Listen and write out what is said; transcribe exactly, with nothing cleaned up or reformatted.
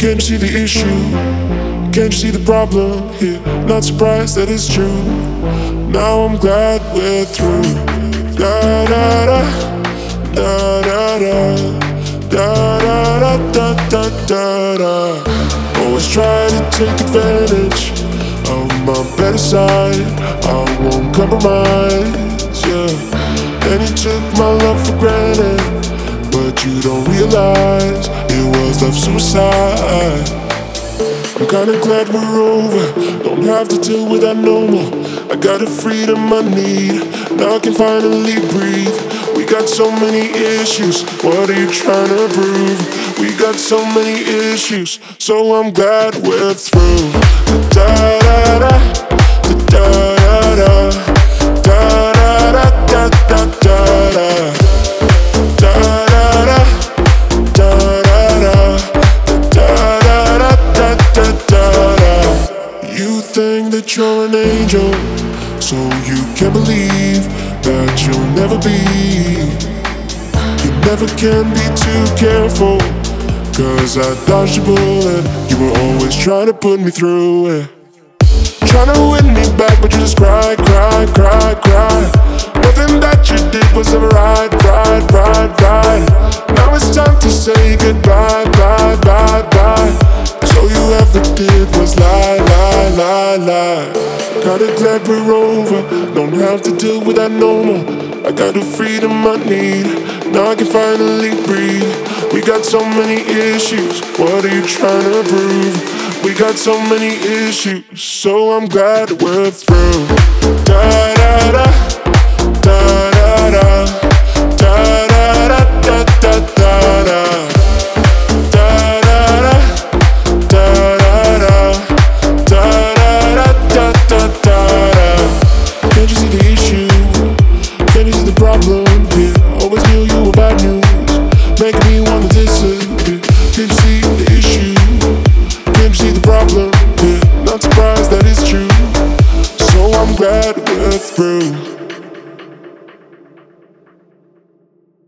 Can't you see the issue? Can't you see the problem here? Not surprised that it's true. Now I'm glad we're through. Da da da, da da da, da da da da da da. Always try to take advantage of my better side. I won't compromise, yeah. And you took my love for granted, but you don't realize it was love suicide. I'm kinda glad we're over, don't have to deal with that no more. I got the freedom I need, now I can finally breathe. We got so many issues, what are you trying to prove? We got so many issues, so I'm glad we're through. Da da da, da da da, da da da da da da da. That you're an angel, so you can believe that you'll never be. You never can be too careful, cause I dodged a bullet. You were always trying to put me through it, trying to win me back, but you just cry, cry, cry, cry. Nothing that you did was ever right, right, right, right. Now it's time to say goodbye, bye, bye, bye. All you ever did was lie, lie, lie, lie. Kinda glad we're over, don't have to deal with that no more. I got the freedom I need, now I can finally breathe. We got so many issues, what are you trying to prove? We got so many issues, so I'm glad we're through. Da da da, da da da, da da da da da da. Can't you see the issue? Can't you see the problem here? Always knew you were bad news, making me wanna disappear. Can't you see the issue? Can't you see the problem here? Not surprised that it's true, so I'm glad we're through.